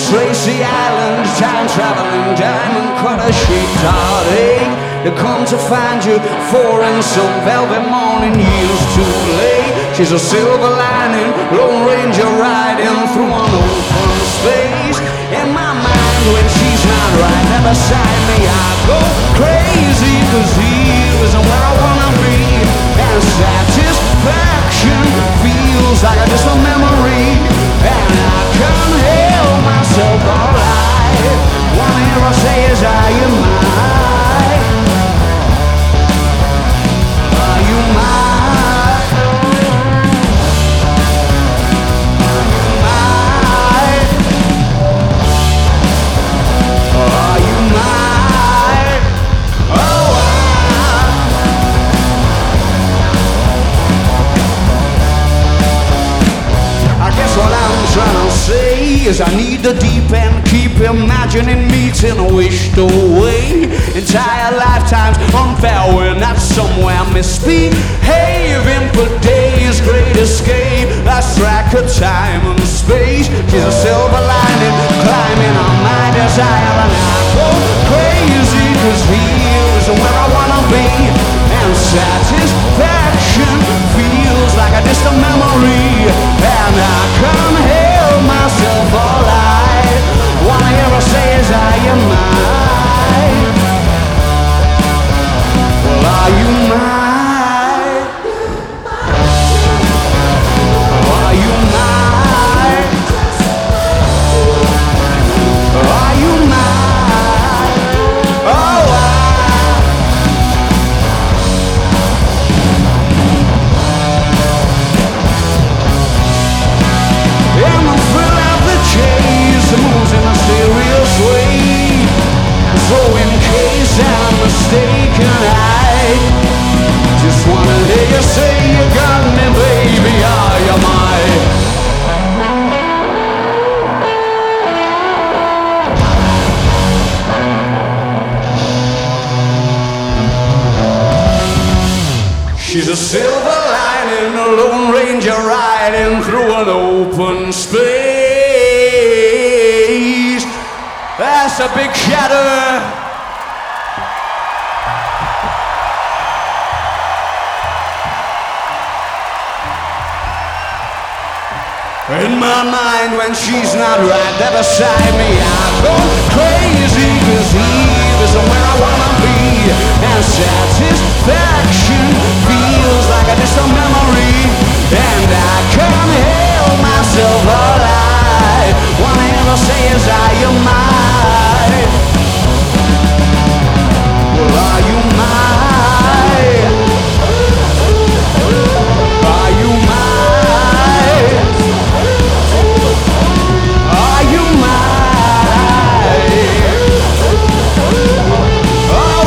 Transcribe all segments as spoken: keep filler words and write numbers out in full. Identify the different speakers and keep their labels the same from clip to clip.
Speaker 1: Tracy Island, time traveling diamond cutter, she heartache. They come to find you four in some velvet morning, years too late. She's a silver lining, Lone Ranger riding through an open space. In my mind when she's not right there beside me, I go crazy, cause here isn't where I wanna be. And satisfaction feels like a distant memory, and I can't help myself alright. One hero says, are you mine? Are you mine? Mine? Are you mine? Oh, I guess what I'm trying to say is I need the deep end, keep imagining meeting wished away. Entire lifetimes unfair, we're not somewhere misbehaving. For days, great escape, lost track of time and space. She's a silver lining, climbing on my desire, and I go crazy, cause here isn't where I wanna be. And satisfaction feels like a distant memory, and I can't help myself alright. One hero says, are you mine? Well, are you mine? Are you mine? Are you mine? Oh, I am a thrill of the chase, the moves in a serious way. So in case I'm mistaken, I just wanna hear you say you got me, baby, are you mine? She's a silver lining, a Lone Ranger riding through an open space. That's a big shadow. In my mind when she's not right there beside me, I go crazy, cause here isn't where I wanna be. And satisfaction feels like a distant memory, and I can't help myself alright. One hero says, are you mine? Well, are you mine? Are you mine? Are you mine? Oh,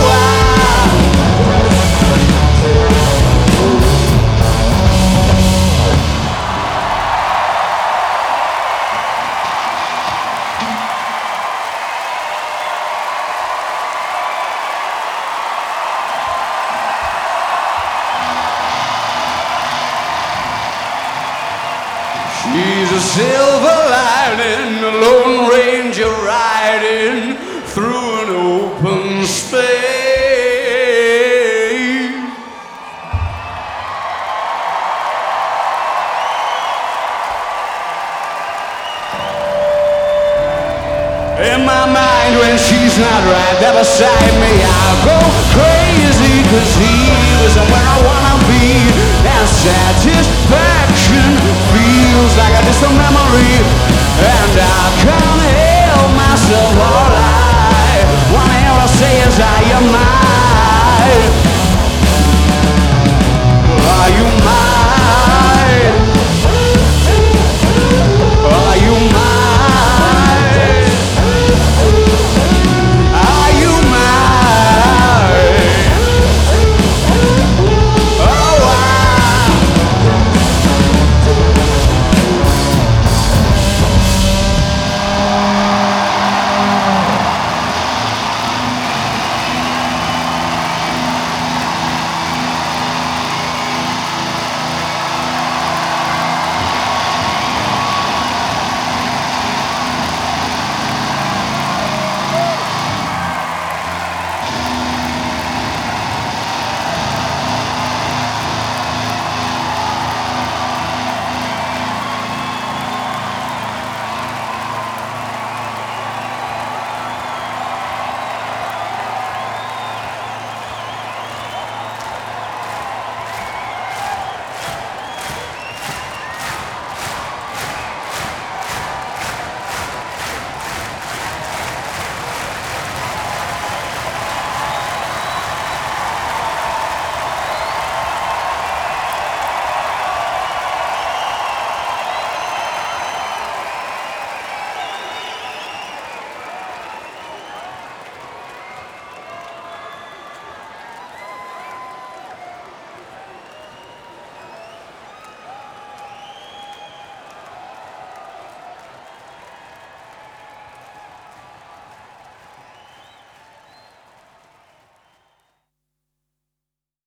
Speaker 1: she's a silver lining, a Lone Ranger riding through an open space. In my mind when she's not right there beside me, I go crazy, cause here isn't where I wanna be. And